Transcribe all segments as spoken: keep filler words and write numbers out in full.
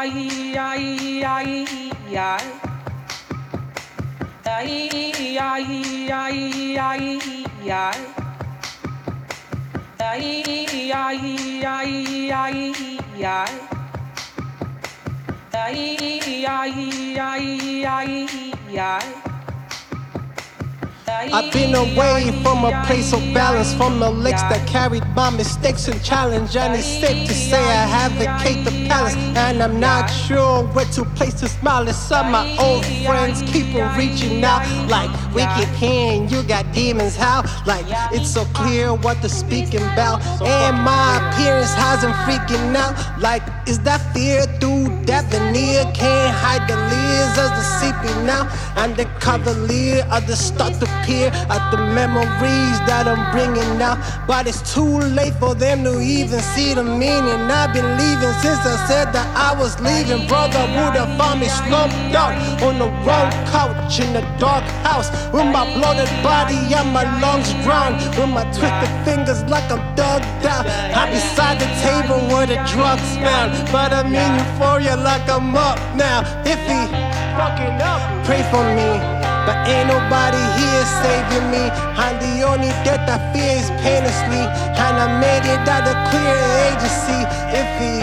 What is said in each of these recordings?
I've been away from a place of balance, from the lakes that carried my mistakes and challenge. And it's safe to say I advocate the palace, and I'm not sure where to place the smile. As some my old friends keep on reaching out, like we keep hearing you got demons. How? Like it's so clear what they're speaking about, and my appearance hasn't freaking out. Like is that fear through that veneer? Can't hide the leers as the seeping out, and the cavalier of the start to peer at the memories that I'm bringing out. But it's too late for them to even see the meaning. I've been leaving since I said that I was leaving. Brother would have found me slumped out on the wrong couch in the dark house, with my bloated body and my lungs drowned, with my twisted fingers like I'm dug down. I'm beside the table where the drugs found, but I'm in euphoria like I'm up now. If he fucking up, pray for me, but ain't nobody here saving me. I'm the only death I fear is painlessly, and I made it out of clear agency. If he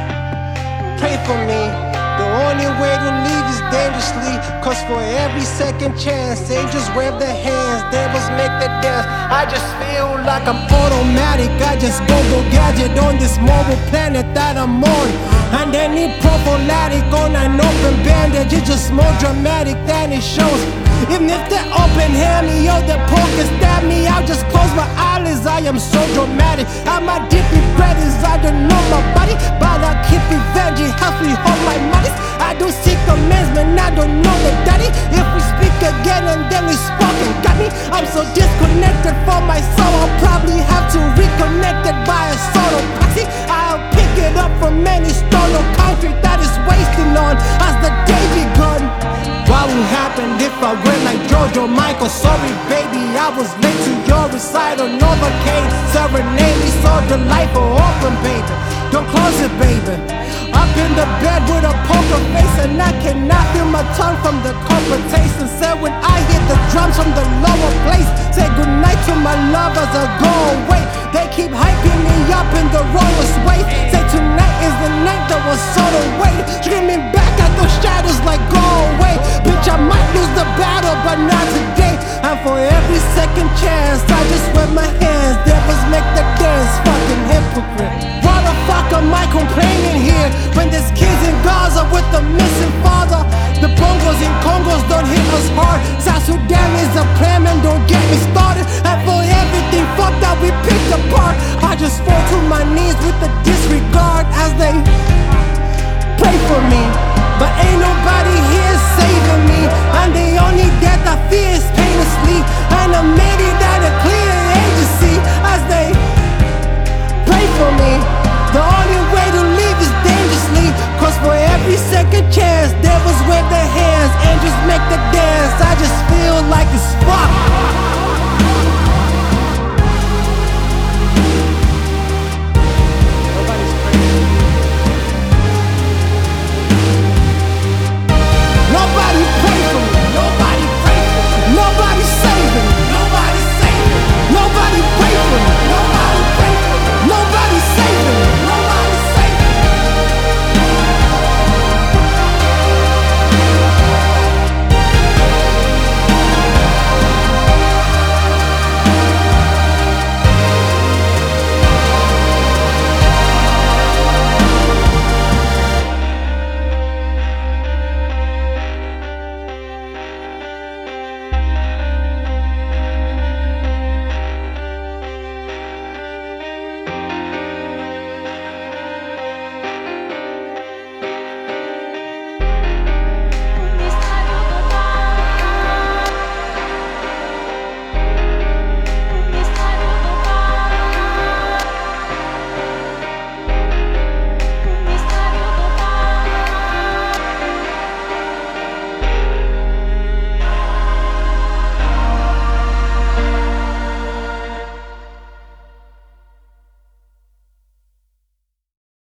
pray for me, the only way to leave is dangerously, cause for every second chance, angels wave their hands, devils make the dance. I just feel like I'm automatic, I just go go gadget on this mobile planet that I'm on. And any prophylactic on an open bandage, it's just more dramatic than it shows. Even if they open hand me or they poke and stab me, I'll just close my eyelids. I am so dramatic. I'm a deep regret is I don't know my body, but I keep revenge. It helps me hold my money. I do seek amends, I don't know the daddy. If we speak again and then we spoke and got me, I'm so disconnected from my soul. I'll probably have to reconnect it by a sort of proxy. I'll pick it up from any stone or concrete that is wasting on as the day begun. What would happen if I went like Jojo Michael? Sorry baby, I was late to your recital. Novocaine, serenade me so delightful. Open baby, don't close it baby. Up in the bed with a poker face, and I cannot feel my tongue from the copper taste. And said when I hit the drums from the lower place, say goodnight to my love as I go away. They keep hyping me up in the rawest way. Say tonight is the night that was sort of wait, dreaming back at those shadows like go away. Bitch, I might lose the battle, but not today. And for every second chance, I just wave my hands. Devils make the dance, fucking hypocrite. Why the fuck am I complaining here when there's kids in Gaza with a missing father? The bongos in Congos don't hit us hard. South Sudan is a plan, man, don't get me started. And for everything fucked that we picked apart, I just fall to my knees with the disregard as they pray for me. But ain't nobody here saving me, and the only death I fear is painlessly. And I made it out of clear agency as they pray for me.